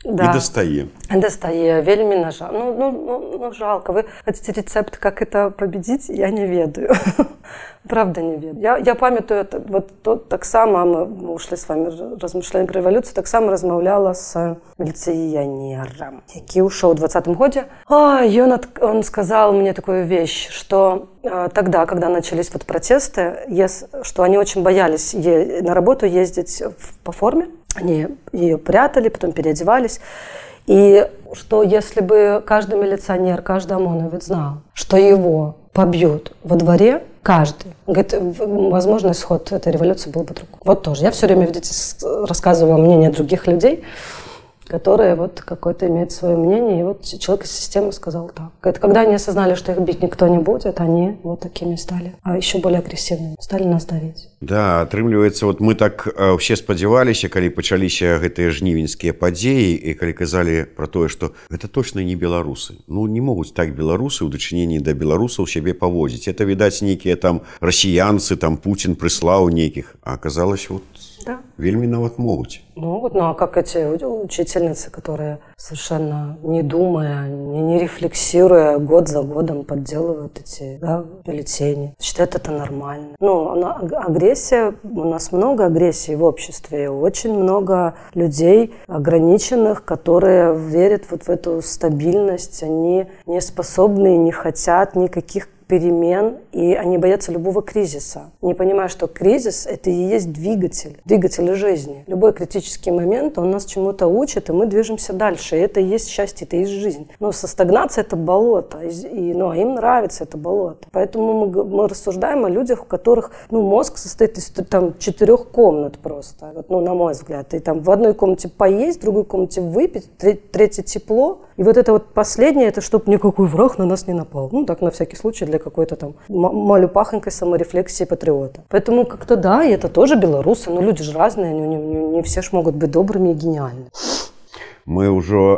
Да. И достае. Дастае, вельмі на жаль. Ну, жалко. Вы хотите рецепт, как это победить? Я не ведаю. Правда не ведаю. Я памятаю, вот так само, мы ушли с вами, размышляли про революцию, так само размаўляла с милиционером, який ушел в 20-м году. Он сказал мне такую вещь, что тогда, когда начались вот протесты, что они очень боялись на работу ездить по форме, они ее прятали, потом переодевались. И что если бы каждый милиционер, каждый ОМОНовец знал, что его побьют во дворе, каждый, говорит, возможно, исход этой революции был бы другой. Вот тоже. Я все время, видите, рассказывала мнение других людей, которые вот какое-то имеют свое мнение. И вот человек из системы сказал так. Это когда они осознали, что их бить никто не будет, они вот такими стали, а еще более агрессивными, стали нас давить. Да, атрымліваецца, вот мы так все спадзяваліся, калі пачаліся гэтыя жнівеньскія падзеі, і калі казалі про тое, што гэта точно не беларусы. Ну, не могуць так беларусы ў дачыненні да беларусаў сябе паводзіць. Это, відаць, нейкія там расіянцы, там Путин прыслаў нейкіх, а аказалось, вот да. Вельмі нават могуць. Могут, ну а как эти учительницы, которые совершенно не думая, не рефлексируя, год за годом подделывают эти бюллетени, считают это нормально. Ну, агрессия, у нас много агрессии в обществе, очень много людей ограниченных, которые верят вот в эту стабильность, они не способны, не хотят никаких перемен, и они боятся любого кризиса, не понимая, что кризис – это и есть двигатель жизни. Любой критический момент, он нас чему-то учит, и мы движемся дальше, и это и есть счастье, это и есть жизнь. Но со стагнацией – это болото, а им нравится это болото. Поэтому мы рассуждаем о людях, у которых мозг состоит из 4 комнат просто, на мой взгляд. И там в одной комнате поесть, в другой комнате выпить, третье тепло. И вот это вот последнее, это чтобы никакой враг на нас не напал. Ну, так на всякий случай для какой-то там малюпахонькой саморефлексии патриота. Поэтому как-то да, и это тоже белорусы, но люди же разные, не все ж могут быть добрыми и гениальными. Мы ўжо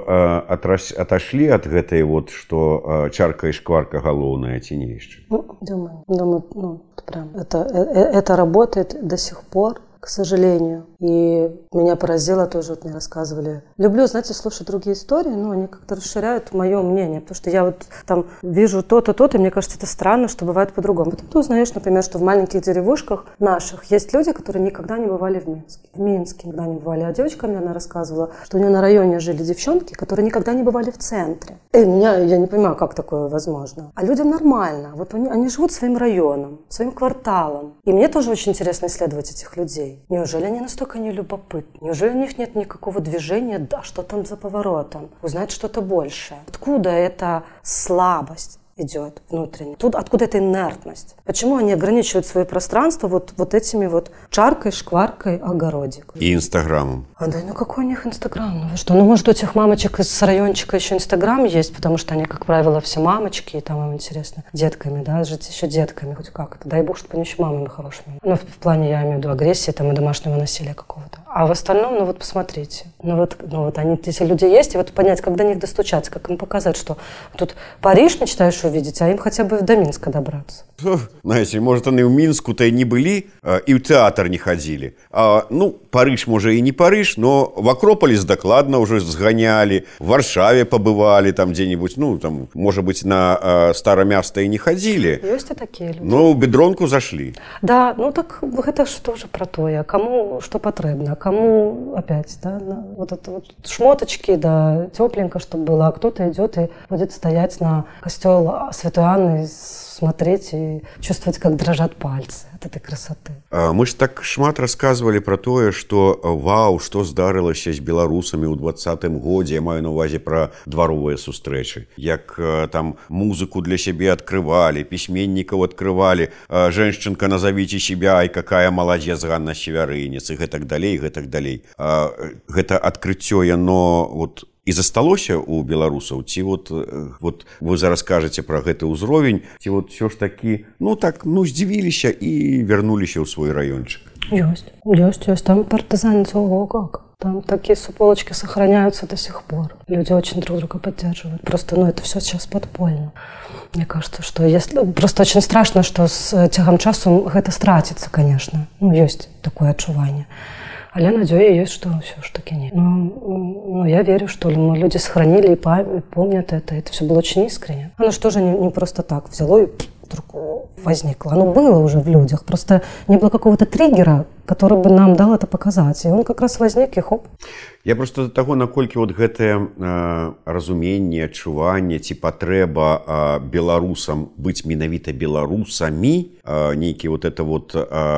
отошли от гэтай вот, что чарка и шкварка галоўная, ці не яшчэ? Думаю, прям это работает до сих пор, к сожалению. И меня поразило тоже, вот мне рассказывали. Люблю, знаете, слушать другие истории, но они как-то расширяют мое мнение, потому что я вот там вижу то-то, то-то, и мне кажется, это странно, что бывает по-другому. Потом ты узнаешь, например, что в маленьких деревушках наших есть люди, которые никогда не бывали в Минске. В Минске никогда не бывали. А девочка мне она рассказывала, что у нее на районе жили девчонки, которые никогда не бывали в центре. Я не понимаю, как такое возможно. А людям нормально. Вот они живут своим районом, своим кварталом. И мне тоже очень интересно исследовать этих людей. Неужели они настолько не любопытны? Неужели у них нет никакого движения, да, что там за поворотом? Узнать что-то большее. Откуда эта слабость идет внутренне? Откуда эта инертность? Почему они ограничивают свои пространства вот этими вот чаркой, шкваркой, огородик? И Инстаграмом. Какой у них Инстаграм? Ну вы что? Может, у этих мамочек из райончика еще Инстаграм есть, потому что они, как правило, все мамочки, и там им интересно детками, да, жить еще детками, хоть как-то. Дай бог, чтобы они еще мамами хорошими. Ну, в плане, я имею в виду, агрессии там, и домашнего насилия какого-то. А в остальном, посмотрите. Эти люди есть, и понять, как до них достучаться, как им показать, что тут Париж мечтаешь увидеть, а им хотя бы до Минска добраться. Знаете, может, они в Минску-то и не были, и в театр не ходили. Париж, может, и не Париж, но в Акрополис докладно уже сгоняли, в Варшаве побывали там где-нибудь, может быть, на Старомясто и не ходили. Есть и такие люди. Но в Бедронку зашли. Да, так это ж тоже про то, кому что потребно, кому опять, да, вот это вот шмоточки, да, тепленько, чтобы было, а кто-то идет и будет стоять на костел Святой Анны, смотреть и чувствовать, как дрожат пальцы от этой красоты. Мы ж так шмат рассказывали про тое, что вау, что здарылася з беларусамі ў 20-м годзе, я маю на увазе про дваровыя сустрэчы, як там музыку для сябе открывали, письменников открывали, женщинка назовите себя, и какая молодец Ганна Севярынец, и гэтак далей, гэтак далей. Гэта адкрыццё, яно вот і засталося у беларусаў, ці вот вы зараз кажаце пра гэты ўзровень, ці вот все ж такі, здзівіліся і вярнуліся ў свой раёнчык? Есть. Там партизанец, ого, как. Там такие суполочки сохраняются до сих пор. Люди очень друг друга поддерживают. Просто, это все сейчас подпольно. Мне кажется, что просто очень страшно, что с цягам часу гэта страціцца, конечно. Есть такое адчуванне. Але надзея есть, что все ж таки нет. Но я верю, что люди сохранили и помнят это. Это все было очень искренне. Оно же тоже не просто так взяло и вдруг возникло. Оно было уже в людях. Просто не было какого-то триггера, который бы нам дал это показать. И он как раз возник, и хоп. Я просто до таго, наколькі вот гэтае разуменне, адчуванне ці патрэба беларусам быць менавіта беларусамі, нейкі вот это вот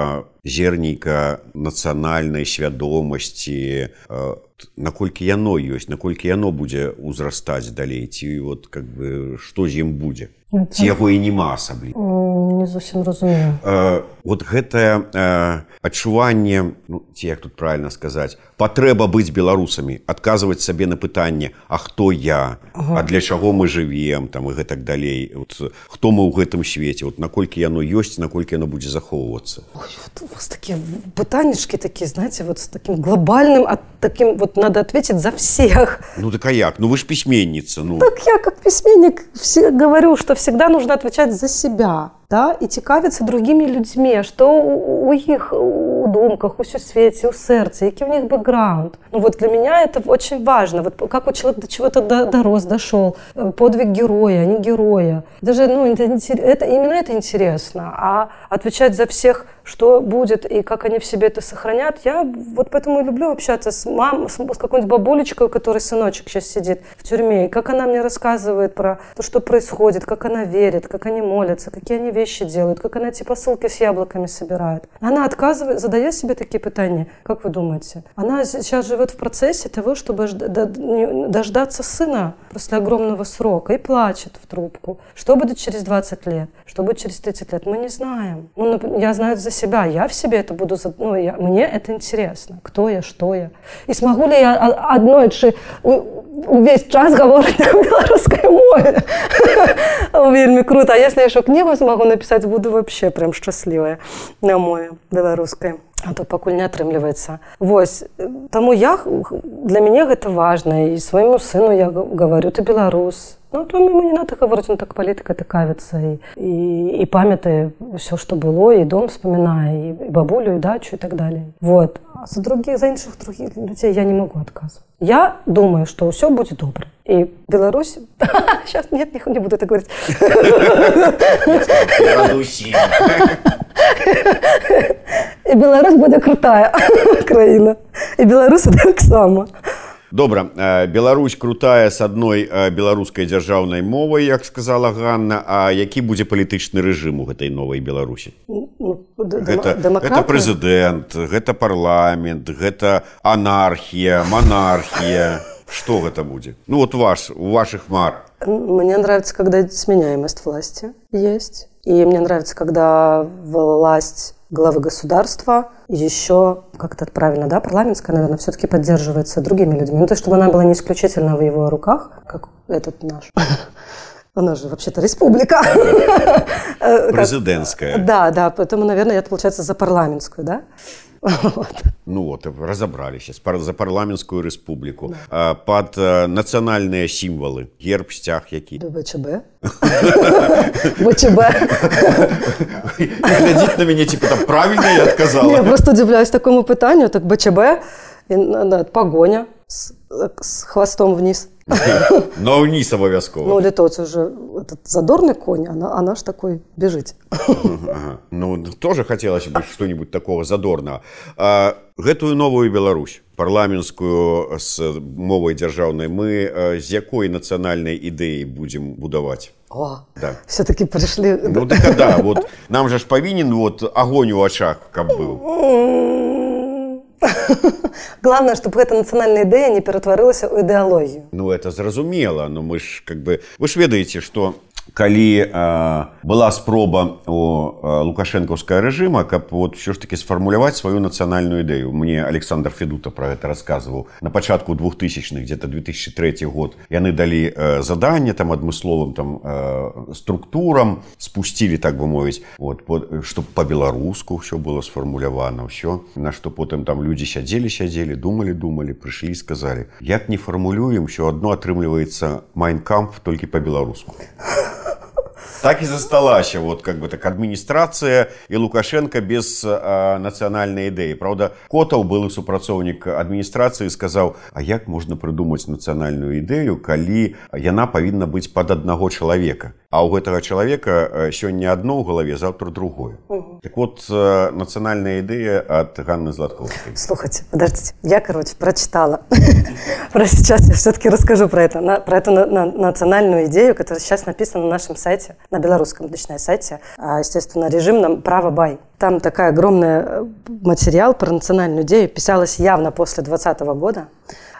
зернейка нацыянальнай свядомасці, наколькі яно ёсць, наколькі яно будзе ўзрастаць далей, ці вот как бы што з ім будзе, ці яго і няма асабліва. Не зусім разумею. Вот гэтае адчуванне, ну, ці як тут правильно сказаць, патрэба быць беларусамі, адказваць сабе на пытанне, а хто я, а для чаго мы жывем, там, і гэтак далей, вот, хто мы ў гэтым свеце, вот, наколькі яно ёсць, наколькі яно будзе захоўвацца. Ой, вот у вас такие пытанечки такие, знаете, вот с таким глобальным, таким вот надо ответить за всех. Ну так а як? Ну вы ж письменница. Ну. Так я как письменник говорю, что всегда нужно отвечать за себя. Да, и цікавіцца другими людьми, что у их у думках, у сусвеце, у сердце, який у них бэкграунд. Ну вот для меня это очень важно. Вот как у человека до чего-то дорос, дошел. Подвиг героя, а не героя. Даже, ну, именно это интересно. А отвечать за всех, что будет и как они в себе это сохранят, я вот поэтому и люблю общаться с мамой, с какой-нибудь бабулечкой, у которой сыночек сейчас сидит в тюрьме, и как она мне рассказывает про то, что происходит, как она верит, как они молятся, какие они вещи делают, как она эти посылки с яблоками собирает. Она отказывает, задает себе такие питания, как вы думаете? Она сейчас живет в процессе того, чтобы дождаться сына после огромного срока, и плачет в трубку. Что будет через 20 лет? Что будет через 30 лет? Мы не знаем. Ну, я знаю за себя, я в себе это буду, ну, мне это интересно, кто я, что я. И смогу ли я однойчы весь час говорить на белорусской мове? Вельми круто. А если я еще книгу смогу написать, буду вообще прям счастливая на мове белорусской. А то пакуль не атрымліваецца. Вось, таму для мяне гэта важна. І свайму сыну я говорю, ты беларус. Ну, то ему не надо говорить, он так палітыка тыкавіцца і памятае ўсё, што было, і дом вспоминае, і бабулю, і дачу, і так далее. Вот. А за іншых других людей я не могу отказывать. Я думаю, что все будет добро. И Беларусь... Сейчас, нет, не буду это говорить. И Беларусь будет крутая краіна. И беларусы так само. Добра, Беларусь крутая с адной беларускай дзяржаўнай мовай, як сказала Ганна, а які будзе палітычны рэжым у гэтай новай Беларусі? Гэта прэзідэнт, гэта парламент, гэта анархія, монархія. Что гэта будзе? Ну вот у ваших мар. Мне нравится, когда сменяемость власти есть. И мне нравится, когда власть главы государства еще, как это правильно, да, парламентская, наверное, все-таки поддерживается другими людьми. Ну, то есть, чтобы она была не исключительно в его руках, как этот наш. Она же вообще-то республика. Президентская. Да, поэтому, наверное, это получается за парламентскую, да? Вот. Ну вот, разобрались за парламентскую республику. Да. Под национальные символы. Герб, стяг, які? ВЧБ. ВЧБ. Глядите на меня, типа, там правильно я отказала. Я просто удивляюсь такому питанию. Так БЧБ, погоня с хвостом вниз. Но вниз обовязково. Ну, литовцы уже этот задорный конь, а наш такой бежит. Ага. Ну, тоже хотелось бы что-нибудь такого задорного. Гэтую новую Беларусь, парламентскую с мовой дзяржаўнай, мы з якой нацыянальнай ідэі будем будаваць? О, да. Все-таки пришли... Ну, так да, вот нам же ж повинен вот огонь у очах, как был. Главное, чтобы эта национальная идея не ператварылася ў ідэалогію. Ну, это зразумела, но мы ж как бы... Вы ж ведаеце, што калі была спроба у лукашэнкаўскага рэжыма, каб вот все ж таки сфармуляваць сваю нацыянальную ідэю. Мне Александр Федута про это рассказывал. На пачатку 2000-х, где-то 2003 год, яны дали задание там адмысловым там структурам, спустили, так бы мовіць, вот, чтобы по-беларуску все было сфармулявано, все. На что потом там люди сядзелі, думали, пришли и сказали, як не формулюем, все одно атрымліваецца Mein Kampf только по-беларуску. Так и засталась вот как бы так администрация и Лукашенко без национальной идеи. Правда, Котов, былы супрацоўнік администрации, сказал: а як можно придумать национальную идею, коли яна повинна быть под одного человека? А у этого человека сегодня одно в голове, завтра другое. Так вот, национальная идея от Ганны Златковской. Слушайте, подождите, я, прочитала. Сейчас я все-таки расскажу про эту национальную идею, которая сейчас написана на нашем сайте, на белорусском, точнее, сайте, естественно, режимном «Право Бай». Там такой огромный материал про национальную идею, писалось явно после 2020 года.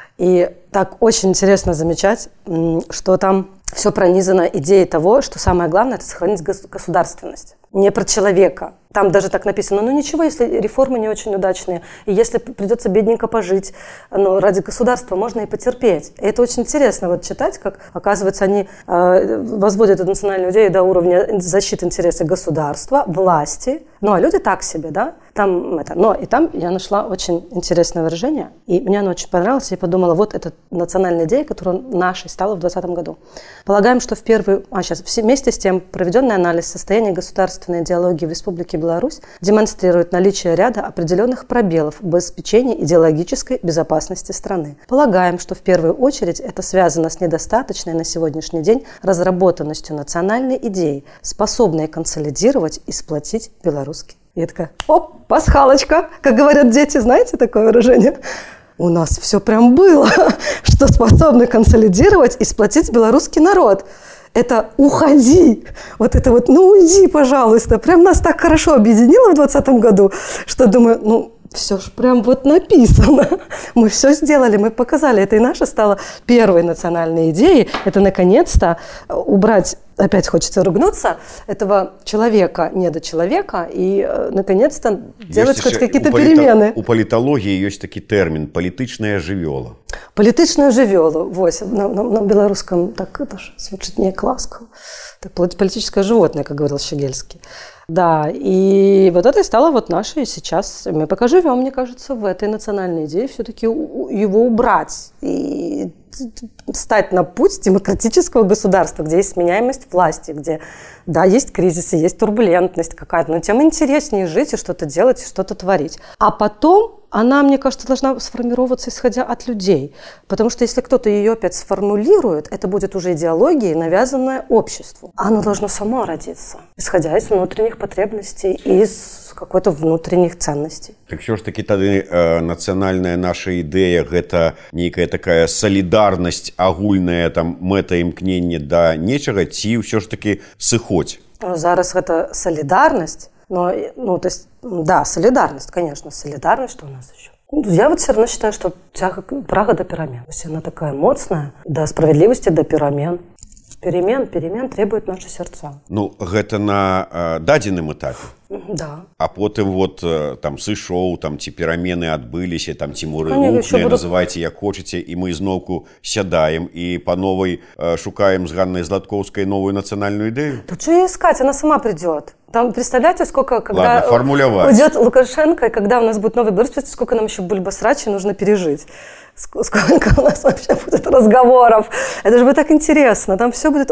И так очень интересно замечать, что там все пронизано идеей того, что самое главное – это сохранить государственность. Не про человека. Там даже так написано: ну ничего, если реформы не очень удачные, и если придется бедненько пожить, но ради государства можно и потерпеть. И это очень интересно вот читать, как, оказывается, они возводят эту национальную идею до уровня защиты интересов государства, власти. Ну а люди так себе, да? Но и там я нашла очень интересное выражение, и мне оно очень понравилось, и я подумала, вот эта национальная идея, которая нашей стала в 2020 году. Полагаем, что вместе с тем проведенный анализ состояния государственной идеологии в Республике Беларусь демонстрирует наличие ряда определенных пробелов в обеспечении идеологической безопасности страны. Полагаем, что в первую очередь это связано с недостаточной на сегодняшний день разработанностью национальной идеи, способной консолидировать и сплотить белорусский. Я такая: оп, пасхалочка, как говорят дети, знаете такое выражение? У нас все прям было, что способны консолидировать и сплотить белорусский народ. Это уходи, вот это вот, ну уйди, пожалуйста. Прям нас так хорошо объединило в 2020 году, что думаю, все ж прям вот написано. Мы все сделали, мы показали. Это и наша стала первой национальной идеей. Это наконец-то убрать, опять хочется ругнуться, этого человека, недочеловека, и наконец-то делать хоть какие-то перемены. У политологии есть такой термин – политичная жывёла. Политичная жывёла. Вось, на белорусском так это ж звучит не классно. Так, политическое животное, как говорил Щегельский. Да, и вот это и стало вот нашей сейчас. Мы пока живем, мне кажется, в этой национальной идее все-таки его убрать и стать на путь демократического государства, где есть сменяемость власти, где, да, есть кризисы, есть турбулентность какая-то, но тем интереснее жить и что-то делать, и что-то творить. А потом она, мне кажется, должна сформироваться, исходя от людей. Потому что если кто-то ее опять сформулирует, это будет уже идеология, навязанная обществу. Оно должно само родиться, исходя из внутренних потребностей, из какой-то внутренних ценностей. Так все ж таки тады нацыянальная наша ідэя – гэта нейкая такая салідарнасць агульная, там, мэта імкнення да нечага, ці ўсё ж таки сыходзь? Зараз гэта солидарность. То есть, да, солидарность, конечно, солидарность, что у нас еще? Я вот все равно считаю, что прага до перемен. То есть она такая моцная, до справедливости, до перемен. Перемен требуют наши сердца. Ну, гэта на дадзеным этапе. Да. А потым вот там сышоў, там ці перамены адбыліся, там ці муры рухныя, называйце як хочаце, і мы зноўку сядаем і па новой шукаем з Ганнай Златкоўскай новую нацыянальную ідэю. Да что ей искать, она сама придет. Там, представляете, сколько, когда уйдет Лукашенко, и когда у нас будет новый Беларусь, сколько нам еще бульбасрачи нужно пережить. Сколько у нас вообще будет разговоров. Это же будет так интересно. Там все будет,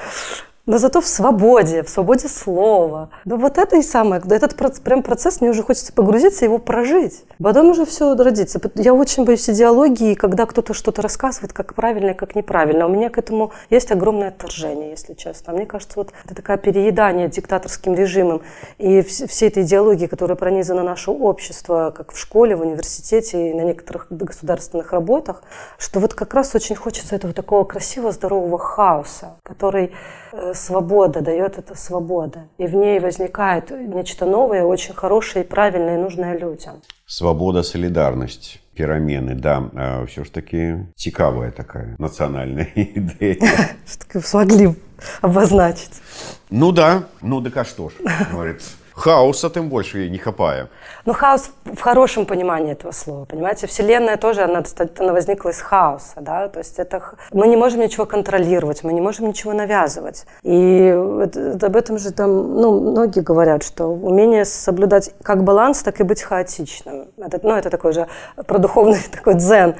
но зато в свободе слова. Да вот это и самое. Этот прям процесс, мне уже хочется погрузиться, его прожить. Потом уже все родится. Я очень боюсь идеологии, когда кто-то что-то рассказывает, как правильно и как неправильно. У меня к этому есть огромное отторжение, если честно. Мне кажется, вот это такое переедание диктаторским режимом и всей этой идеологии, которая пронизана наше общество, как в школе, в университете и на некоторых государственных работах, что вот как раз очень хочется этого такого красивого, здорового хаоса, который свобода, дает это свобода. И в ней возникает нечто новое, очень хорошее, правильное и нужное людям. Свобода, солидарность, перемены, да. Все ж таки цікавая такая национальная идея. Что смогли обозначить. Ну да, так а что ж, говорит. Хаоса тем больше ей не хапая. Ну, хаос в хорошем понимании этого слова, понимаете? Вселенная тоже, она возникла из хаоса, да? То есть мы не можем ничего контролировать, мы не можем ничего навязывать. И об этом же там, многие говорят, что умение соблюдать как баланс, так и быть хаотичным. Это такой же про духовный такой дзен.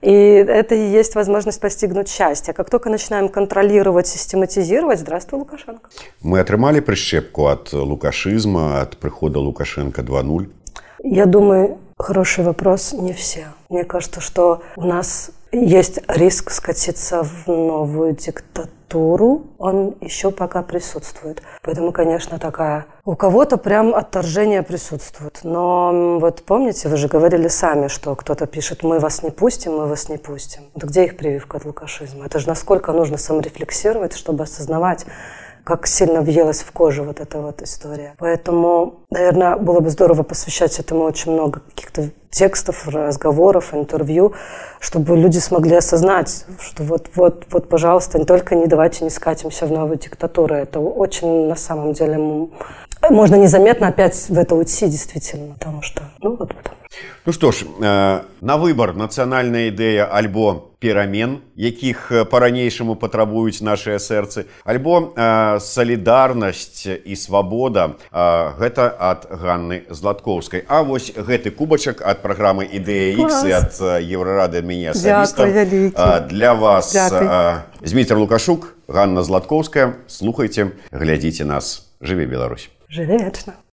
И это и есть возможность постигнуть счастье. Как только начинаем контролировать, систематизировать, здравствуй, Лукашенко. Мы атрымалі прышчэпку ад лукашызма, ад прыхода Лукашенко 2.0? Я думаю, хороший вопрос. Не все. Мне кажется, что у нас есть риск скатиться в новую диктатуру. Он еще пока присутствует. Поэтому, конечно, такая... У кого-то прям отторжение присутствует. Но вот помните, вы же говорили сами, что кто-то пишет: мы вас не пустим, мы вас не пустим. Вот где их прививка от лукашизма? Это же насколько нужно саморефлексировать, чтобы осознавать, как сильно въелась в кожу вот эта вот история. Поэтому, наверное, было бы здорово посвящать этому очень много каких-то текстов, разговоров, интервью, чтобы люди смогли осознать, что вот, пожалуйста, только давайте не скатимся в новую диктатуру. Это очень, на самом деле, можно незаметно опять в это уйти, действительно, потому что, Ну што ж, на выбар нацыянальная ідэя альбо перамен, якіх па-ранейшаму патрабуюць нашыя сэрцы, альбо салідарнасць і свабода, гэта ад Ганны Златкоўскай. А вось гэты кубачак ад праграмы «Ідэя Х» і ад Еўрарады ад мяне асабіста для вас. Зміцер Лукашук, Ганна Златкоўская. Слухайце, глядзіце нас. Жыве Беларусь! Жыве вечна!